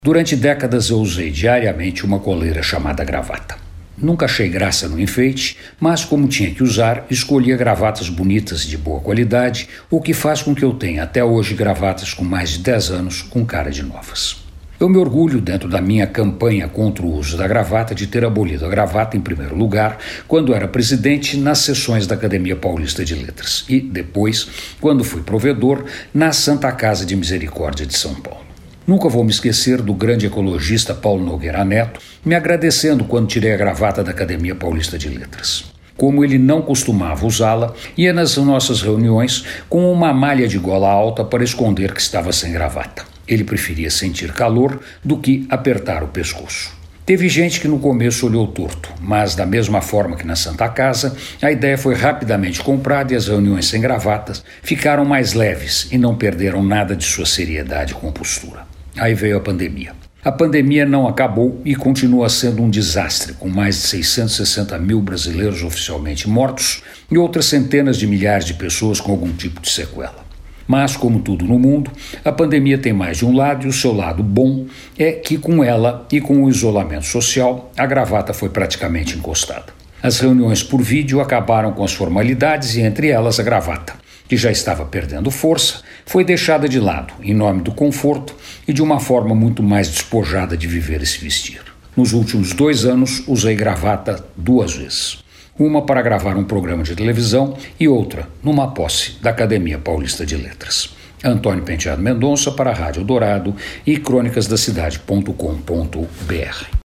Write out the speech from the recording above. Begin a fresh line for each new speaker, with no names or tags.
Durante décadas eu usei diariamente uma coleira chamada gravata. Nunca achei graça no enfeite, mas como tinha que usar, escolhia gravatas bonitas e de boa qualidade, o que faz com que eu tenha até hoje gravatas com mais de 10 anos com cara de novas. Eu me orgulho, dentro da minha campanha contra o uso da gravata, de ter abolido a gravata em primeiro lugar, quando era presidente, nas sessões da Academia Paulista de Letras e, depois, quando fui provedor, na Santa Casa de Misericórdia de São Paulo. Nunca vou me esquecer do grande ecologista Paulo Nogueira Neto me agradecendo quando tirei a gravata da Academia Paulista de Letras. Como ele não costumava usá-la, ia nas nossas reuniões com uma malha de gola alta para esconder que estava sem gravata. Ele preferia sentir calor do que apertar o pescoço. Teve gente que no começo olhou torto, mas da mesma forma que na Santa Casa, a ideia foi rapidamente comprada e as reuniões sem gravatas ficaram mais leves e não perderam nada de sua seriedade e compostura. Aí veio a pandemia. A pandemia não acabou e continua sendo um desastre, com mais de 660 mil brasileiros oficialmente mortos e outras centenas de milhares de pessoas com algum tipo de sequela. Mas, como tudo no mundo, a pandemia tem mais de um lado e o seu lado bom é que com ela e com o isolamento social, a gravata foi praticamente encostada. As reuniões por vídeo acabaram com as formalidades e entre elas a gravata, que já estava perdendo força, foi deixada de lado em nome do conforto e de uma forma muito mais despojada de viver e se vestir. Nos últimos 2 anos usei gravata 2 vezes. Uma para gravar um programa de televisão e outra numa posse da Academia Paulista de Letras. Antônio Penteado Mendonça para a Rádio Dourado e crônicasdacidade.com.br.